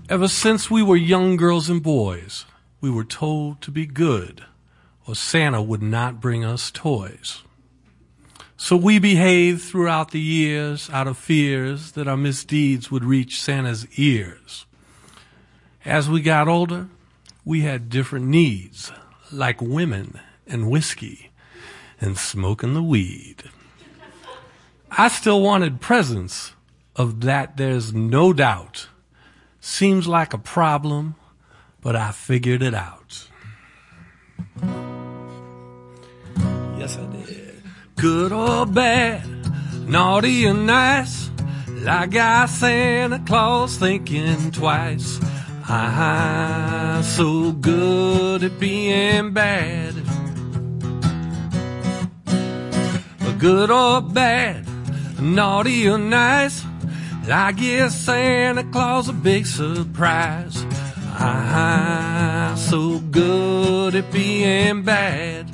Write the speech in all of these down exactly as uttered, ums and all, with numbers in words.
Ever since we were young girls and boys, we were told to be good, or Santa would not bring us toys. So we behaved throughout the years out of fears that our misdeeds would reach Santa's ears. As we got older, we had different needs, like women and whiskey and smoking the weed. I still wanted presents, of that there's no doubt. Seems like a problem, but I figured it out. Yes, I did. Good or bad, naughty or nice, like I Santa Claus thinking twice. I'm so good at being bad. Good or bad, naughty or nice, I give Santa Claus a big surprise. I'm so good at being bad.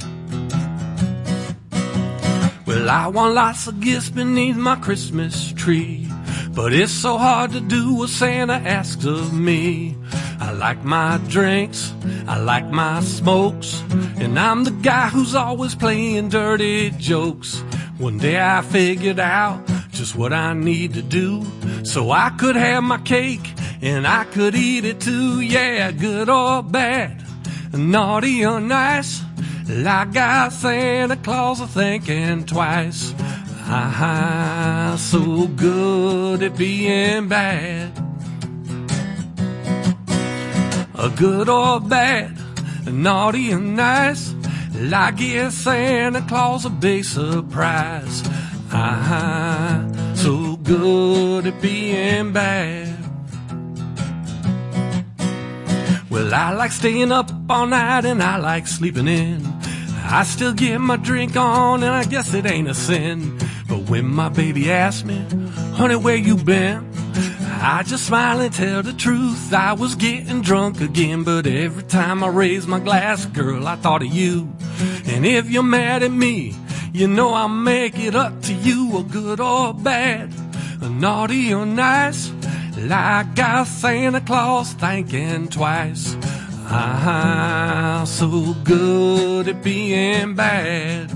Well, I want lots of gifts beneath my Christmas tree, but it's so hard to do what Santa asks of me. I like my drinks, I like my smokes, and I'm the guy who's always playing dirty jokes. One day I figured out just what I need to do, so I could have my cake and I could eat it too. Yeah, good or bad, naughty or nice, like I Santa Claus a thinking twice. I'm so good at being bad. A good or bad, naughty or nice, I give Santa Claus a big surprise. I'm so good at being bad. Well, I like staying up all night and I like sleeping in. I still get my drink on and I guess it ain't a sin. But when my baby asks me, honey, where you been? I just smile and tell the truth. I was getting drunk again, but every time I raise my glass, girl, I thought of you. And if you're mad at me, you know I'll make it up to you. A good or bad, a naughty or nice, like I Santa Claus thinking twice. I'm so good at being bad.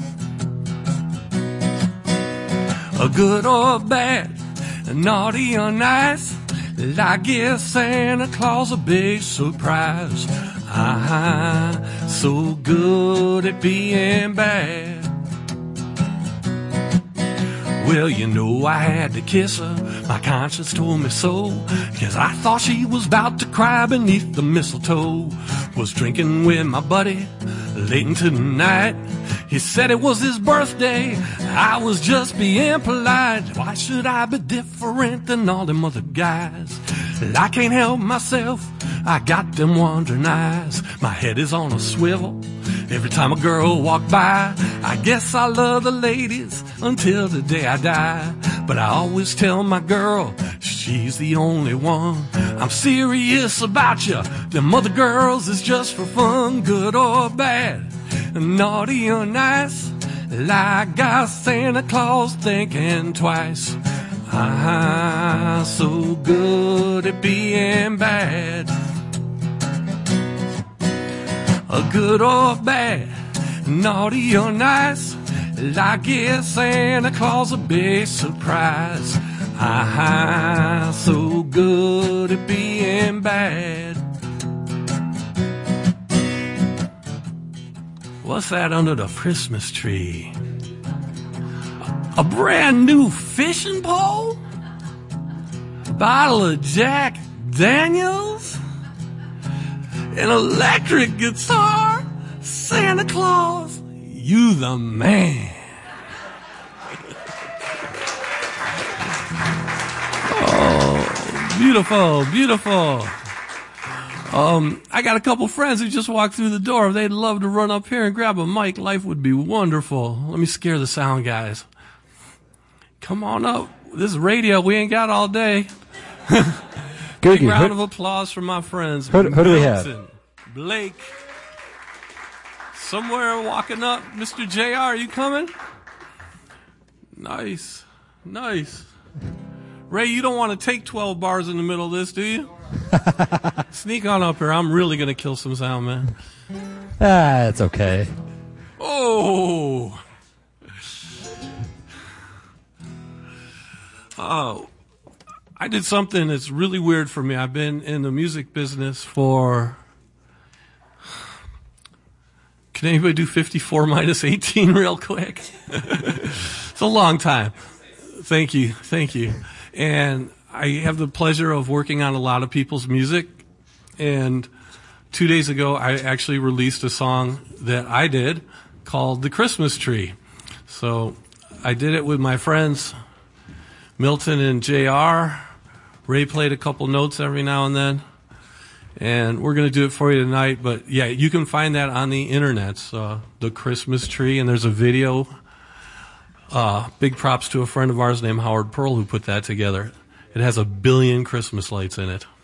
A good or bad, naughty or nice, I give Santa Claus a big surprise. I'm so good at being bad. Well, you know I had to kiss her, my conscience told me so, 'cause I thought she was about to cry beneath the mistletoe. Was drinking with my buddy late into the night. He said it was his birthday, I was just being polite. Why should I be different than all them other guys? I can't help myself, I got them wandering eyes. My head is on a swivel every time a girl walk by. I guess I love the ladies until the day I die. But I always tell my girl, she's the only one. I'm serious about you, them other girls is just for fun. Good or bad, naughty or nice, like I Santa Claus thinking twice. I'm so good at being bad. A good or bad, naughty or nice, like give Santa Claus a big surprise. I'm so good at being bad. What's that under the Christmas tree? A brand new fishing pole? A bottle of Jack Daniels? An electric guitar? Santa Claus, you the man. Oh, beautiful, beautiful. Um, I got a couple friends who just walked through the door. They'd love to run up here and grab a mic. Life would be wonderful. Let me scare the sound guys. Come on up. This is radio. We ain't got all day. Big Googie, round who, of applause for my friends. Who, who do we have? Blake. Somewhere walking up. Mister J R, are you coming? Nice. Nice. Ray, you don't want to take twelve bars in the middle of this, do you? Sneak on up here. I'm really going to kill some sound, man. Ah, it's okay. Oh. Oh. I did something that's really weird for me. I've been in the music business for... Can anybody do fifty-four minus eighteen real quick? It's a long time. Thank you. Thank you. And I have the pleasure of working on a lot of people's music. And two days ago, I actually released a song that I did called The Christmas Tree. So I did it with my friends Milton and J R. Ray played a couple notes every now and then. And we're going to do it for you tonight. But, yeah, you can find that on the internet, uh, The Christmas Tree. And there's a video. Uh, big props to a friend of ours named Howard Pearl who put that together. It has a billion Christmas lights in it.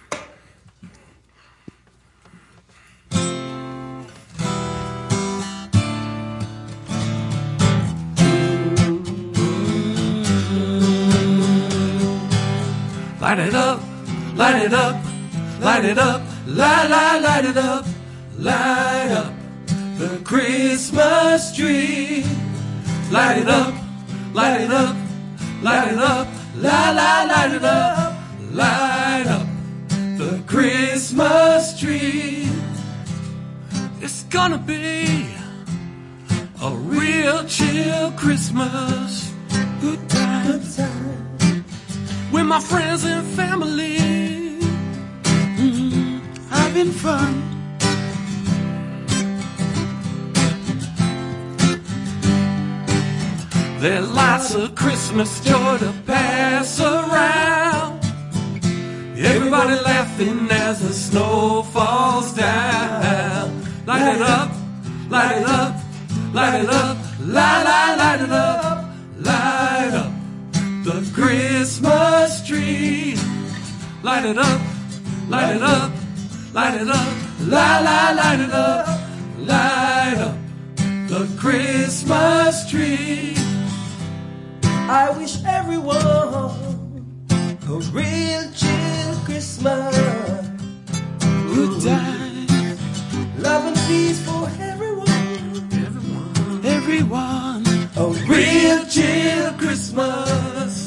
Light it up, light it up, light it up, light, light, light it up, light up the Christmas tree. Light it up, light it up, light it up, light, light, light it up, light up the Christmas tree. It's gonna be a real chill Christmas. Good times with my friends and family. Mm, having fun. There's lots of Christmas joy to pass around. Everybody laughing as the snow falls down. Light it up, light it up, light it up, light, light, light it up, light up the Christmas tree. Light it up, light it up, light it up, light, light, light it up, light up the Christmas tree. I wish everyone a real chill Christmas. Good time, love and peace for everyone. Everyone, everyone. A real chill Christmas.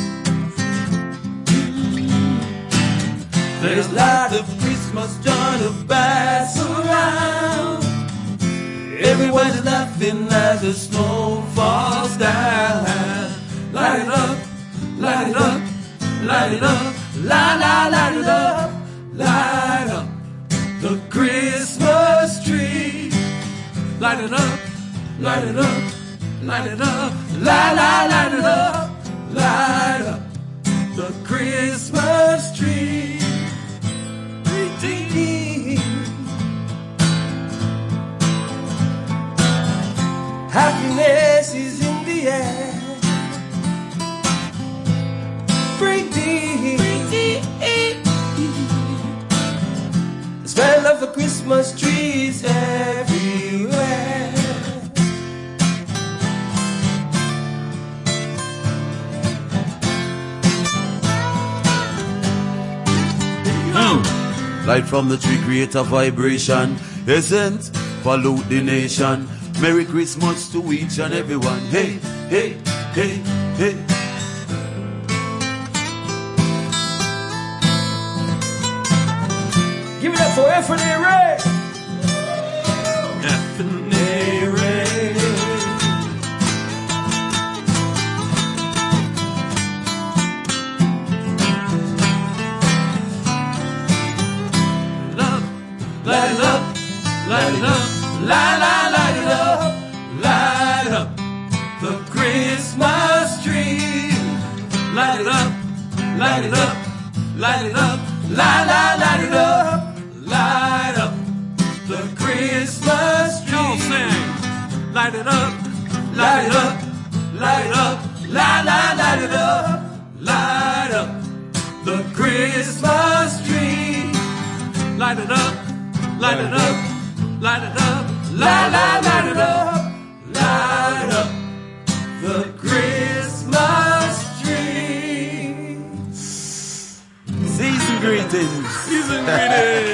There's a lot of Christmas joy to pass around. Everyone's laughing as the snow falls down. Light it up, light it up, light it up, light, light, light it up, light up the Christmas tree. Light it up, light it up, light it up, light, light, light it up, light up the Christmas tree. Happiness is in the air. Bring the, bring the smell of the Christmas trees everywhere. Light from the tree create a vibration. Essence pollute the nation. Merry Christmas to each and everyone. Hey, hey, hey, hey. Give it up for Anthony Ray. Anthony Ray. Light it up, light it up, light, light, light it up, light up the Christmas tree. Light it up, light it up, light it up, light, light, light it up, light up the Christmas tree. Y'all sing. Light it up, light it up, light it up, light, light, light it up, light up the Christmas tree. Light it up. Light it up, light it up, light, light, light it up, light up the Christmas tree. Season greetings. greetings. Season greetings.